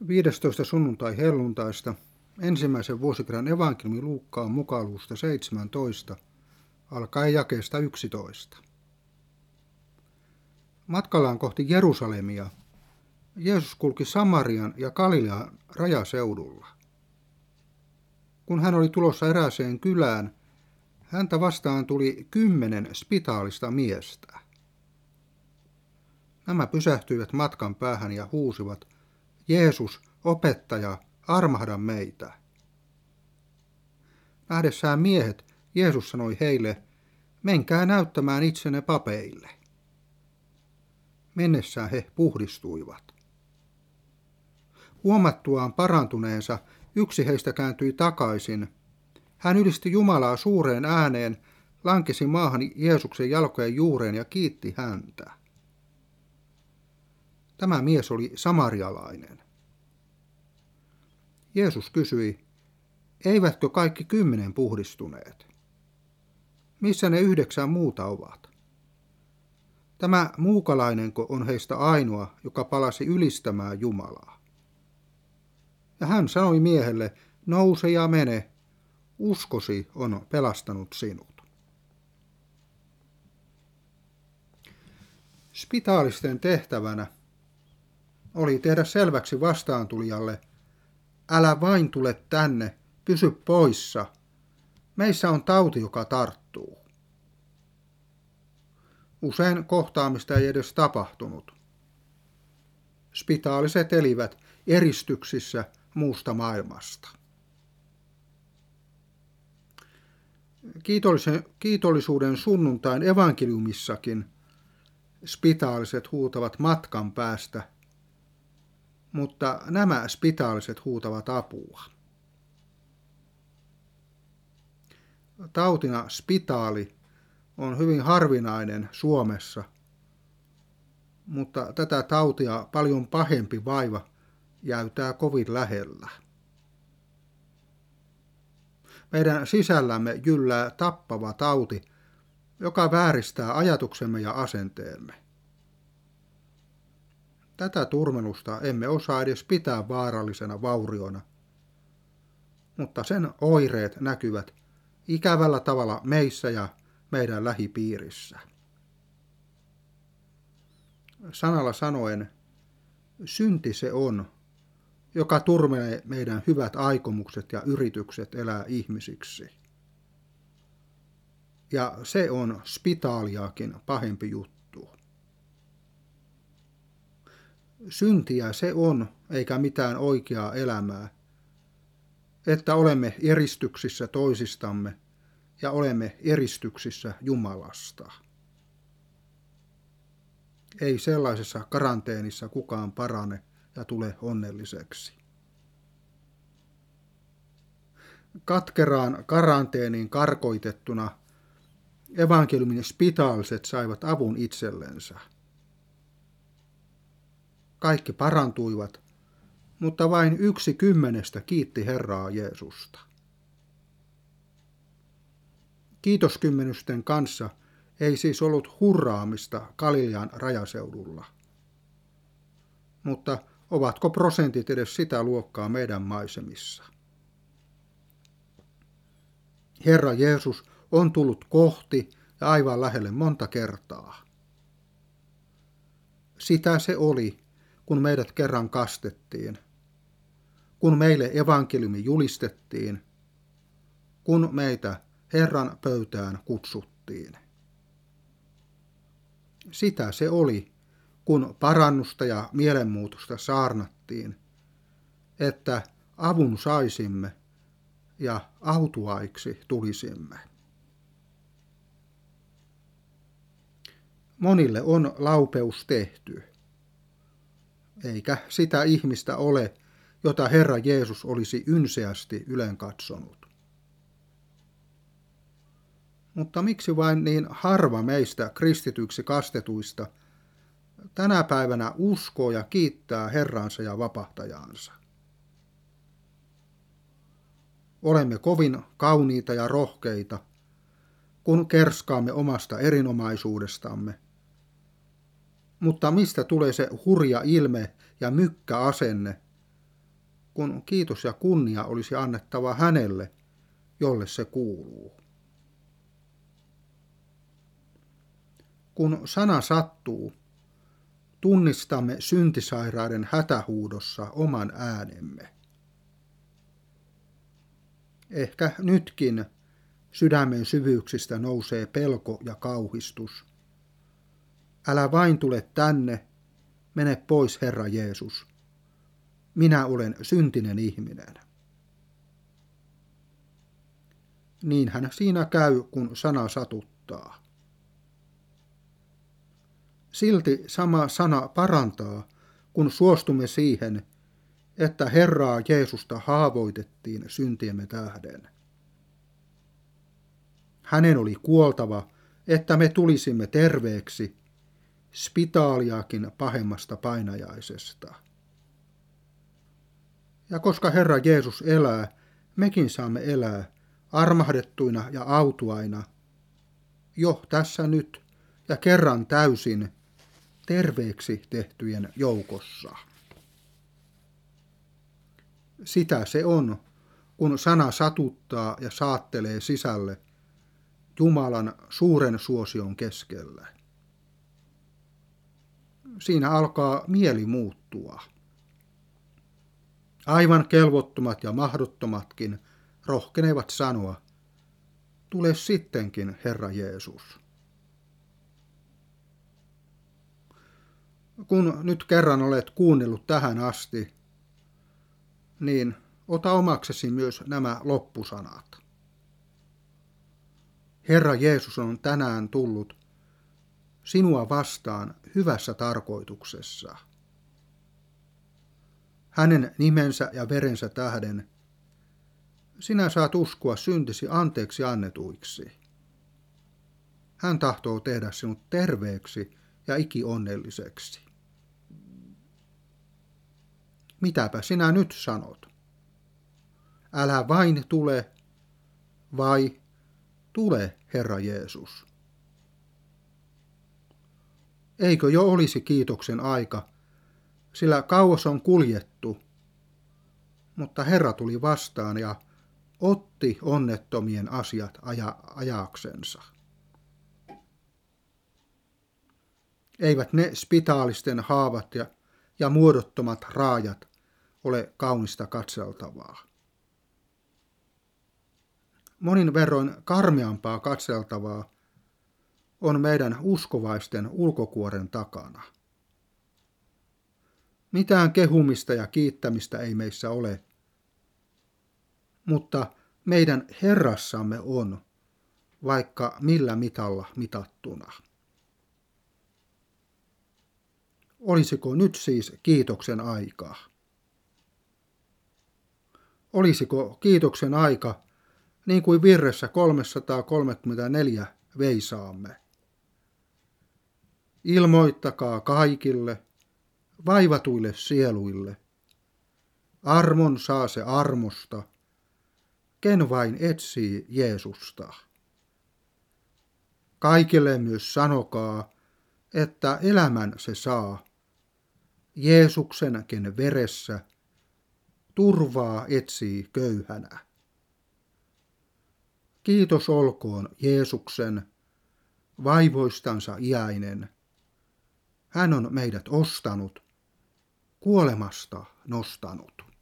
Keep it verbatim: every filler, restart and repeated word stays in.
viidestoista sunnuntai helluntaista ensimmäisen vuosikirjan evankeliumi Luukkaan mukaan luvusta seitsemäntoista, alkaen jakeesta yksitoista. Matkallaan kohti Jerusalemia Jeesus kulki Samarian ja Galilean rajaseudulla. Kun hän oli tulossa erääseen kylään, häntä vastaan tuli kymmenen spitaalista miestä. Nämä pysähtyivät matkan päähän ja huusivat: Jeesus, opettaja, armahda meitä. Nähdessään miehet, Jeesus sanoi heille: menkää näyttämään itsenne papeille. Mennessään he puhdistuivat. Huomattuaan parantuneensa, yksi heistä kääntyi takaisin. Hän ylisti Jumalaa suureen ääneen, lankesi maahan Jeesuksen jalkojen juureen ja kiitti häntä. Tämä mies oli samarialainen. Jeesus kysyi: eivätkö kaikki kymmenen puhdistuneet? Missä ne yhdeksän muuta ovat? Tämä muukalainenko on heistä ainoa, joka palasi ylistämään Jumalaa? Ja hän sanoi miehelle: nouse ja mene, uskosi on pelastanut sinut. Spitaalisten tehtävänä oli tehdä selväksi vastaantulijalle: älä vain tule tänne, pysy poissa. Meissä on tauti, joka tarttuu. Usein kohtaamista ei edes tapahtunut. Spitaaliset elivät eristyksissä muusta maailmasta. Kiitollisuuden sunnuntain evankeliumissakin spitaaliset huutavat matkan päästä, mutta nämä spitaaliset huutavat apua. Tautina spitaali on hyvin harvinainen Suomessa, mutta tätä tautia paljon pahempi vaiva jäytää kovin lähellä. Meidän sisällämme jyllää tappava tauti, joka vääristää ajatuksemme ja asenteemme. Tätä turmelusta emme osaa edes pitää vaarallisena vauriona, mutta sen oireet näkyvät ikävällä tavalla meissä ja meidän lähipiirissä. Sanalla sanoen, synti se on, joka turmelee meidän hyvät aikomukset ja yritykset elää ihmisiksi. Ja se on spitaaliakin pahempi juttu. Syntiä se on, eikä mitään oikeaa elämää, että olemme eristyksissä toisistamme ja olemme eristyksissä Jumalasta. Ei sellaisessa karanteenissa kukaan parane ja tule onnelliseksi. Katkeraan karanteeniin karkoitettuna evankeliumin spitaaliset saivat avun itsellensä. Kaikki parantuivat, mutta vain yksi kymmenestä kiitti Herraa Jeesusta. Kiitoskymmenysten kanssa ei siis ollut hurraamista Galilean rajaseudulla. Mutta ovatko prosentit edes sitä luokkaa meidän maisemissa? Herra Jeesus on tullut kohti ja aivan lähelle monta kertaa. Sitä se oli, kun meidät kerran kastettiin, kun meille evankeliumi julistettiin, kun meitä Herran pöytään kutsuttiin. Sitä se oli, kun parannusta ja mielenmuutosta saarnattiin, että avun saisimme ja autuaiksi tulisimme. Monille on laupeus tehty, eikä sitä ihmistä ole, jota Herra Jeesus olisi ynseästi ylenkatsonut. Mutta miksi vain niin harva meistä kristityksi kastetuista tänä päivänä uskoo ja kiittää Herransa ja vapahtajaansa? Olemme kovin kauniita ja rohkeita, kun kerskaamme omasta erinomaisuudestamme. Mutta mistä tulee se hurja ilme ja mykkäasenne, kun kiitos ja kunnia olisi annettava hänelle, jolle se kuuluu. Kun sana sattuu, tunnistamme syntisairaiden hätähuudossa oman äänemme. Ehkä nytkin sydämen syvyyksistä nousee pelko ja kauhistus. Älä vain tule tänne, mene pois, Herra Jeesus. Minä olen syntinen ihminen. Niinhän siinä käy, kun sana satuttaa. Silti sama sana parantaa, kun suostumme siihen, että Herraa Jeesusta haavoitettiin syntiemme tähden. Hänen oli kuoltava, että me tulisimme terveeksi, spitaaliakin pahemmasta painajaisesta. Ja koska Herra Jeesus elää, mekin saamme elää armahdettuina ja autuaina, jo tässä nyt ja kerran täysin terveeksi tehtyjen joukossa. Sitä se on, kun sana satuttaa ja saattelee sisälle Jumalan suuren suosion keskellä. Siinä alkaa mieli muuttua. Aivan kelvottomat ja mahdottomatkin rohkenevat sanoa, tule sittenkin, Herra Jeesus. Kun nyt kerran olet kuunnellut tähän asti, niin ota omaksesi myös nämä loppusanat. Herra Jeesus on tänään tullut sinua vastaan hyvässä tarkoituksessa. Hänen nimensä ja verensä tähden sinä saat uskoa syntisi anteeksi annetuiksi. Hän tahtoo tehdä sinut terveeksi ja ikionnelliseksi. Mitäpä sinä nyt sanot? Älä vain tule, vai tule, Herra Jeesus. Eikö jo olisi kiitoksen aika, sillä kauas on kuljettu, mutta Herra tuli vastaan ja otti onnettomien asiat aja, ajaksensa. Eivät ne spitaalisten haavat ja, ja muodottomat raajat ole kaunista katseltavaa. Monin verroin karmeampaa katseltavaa on meidän uskovaisten ulkokuoren takana. Mitään kehumista ja kiittämistä ei meissä ole, mutta meidän Herrassamme on, vaikka millä mitalla mitattuna. Olisiko nyt siis kiitoksen aikaa? Olisiko kiitoksen aika, niin kuin virressä kolmesataakolmekymmentäneljä veisaamme? Ilmoittakaa kaikille, vaivatuille sieluille. Armon saa se armosta, ken vain etsii Jeesusta. Kaikille myös sanokaa, että elämän se saa, Jeesuksen ken veressä turvaa etsii köyhänä. Kiitos olkoon Jeesuksen, vaivoistansa iäinen. Hän on meidät ostanut, kuolemasta nostanut.